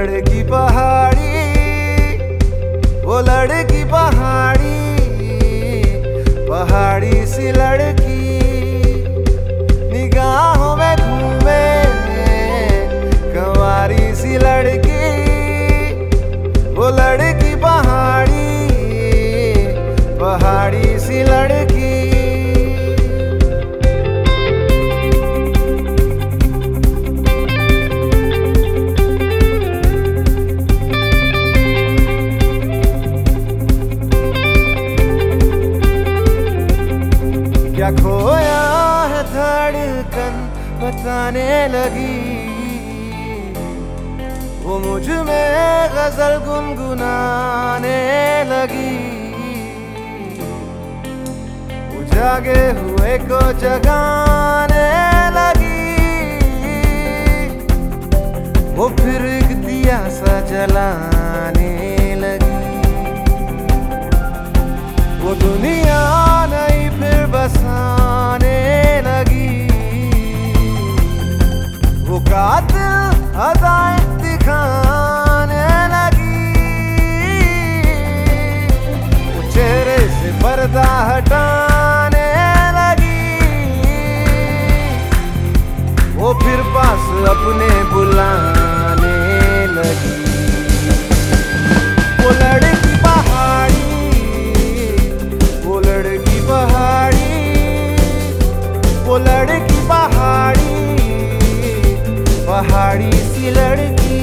लड़की पहाड़ी, वो लड़की पहाड़ी, पहाड़ी सी लड़की निगाहों में घूमे, कंवारी सी लड़की, वो लड़की पहाड़ी, पहाड़ी सी लड़की। क्या खोया है धड़कन बताने लगी, वो मुझ में गजल गुनगुनाने लगी, वो जागे हुए को जगाने लगी, वो फिर एक दिया सा जलाने लगी, वो दुनिया नहीं फिर बसाने लगी, वो कातिल अदाएं दिखाने लगी, वो चेहरे से पर्दा हटाने लगी, वो फिर पास अपने बुलाने लगी। वो लड़की पहाड़ी, वो लड़की पहाड़ी, वो लड़की पहाड़ी, पहाड़ी सी लड़की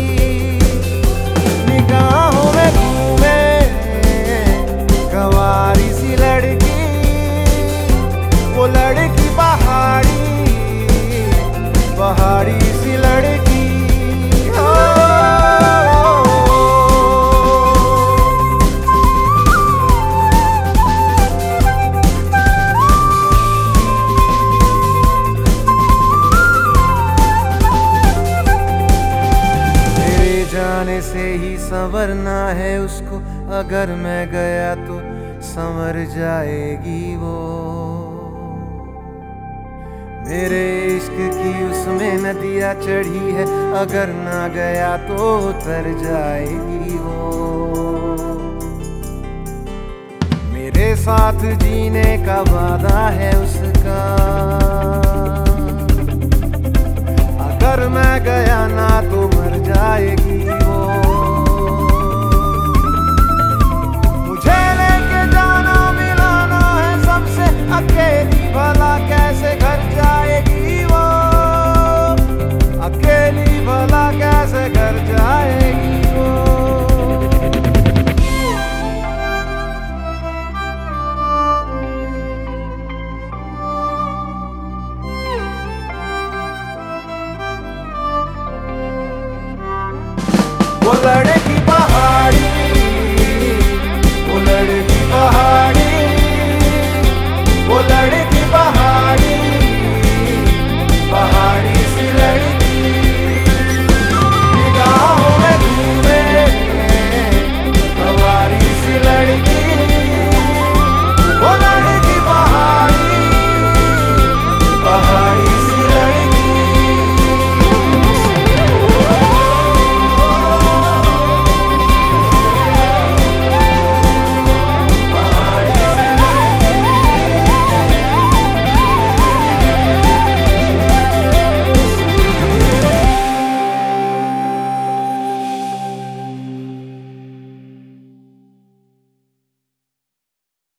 निगाहों में घूमे, कंवारी सी लड़की, वो लड़की पहाड़ी, पहाड़ी सी लड़की। जाने से ही संवरना है उसको, अगर मैं गया तो संवर जाएगी वो, मेरे इश्क की उसमें नदियाँ चढ़ी है, अगर ना गया तो उतर जाएगी वो, मेरे साथ जीने का वादा है उसका, अगर मैं गया ना तो मर जाएगी वो, मुझे लेके जाना मिलाना है सबसे, अकेली भला कैसे घर जाएगी वो, अकेली भला कैसे घर जाएगी वो। वो लड़की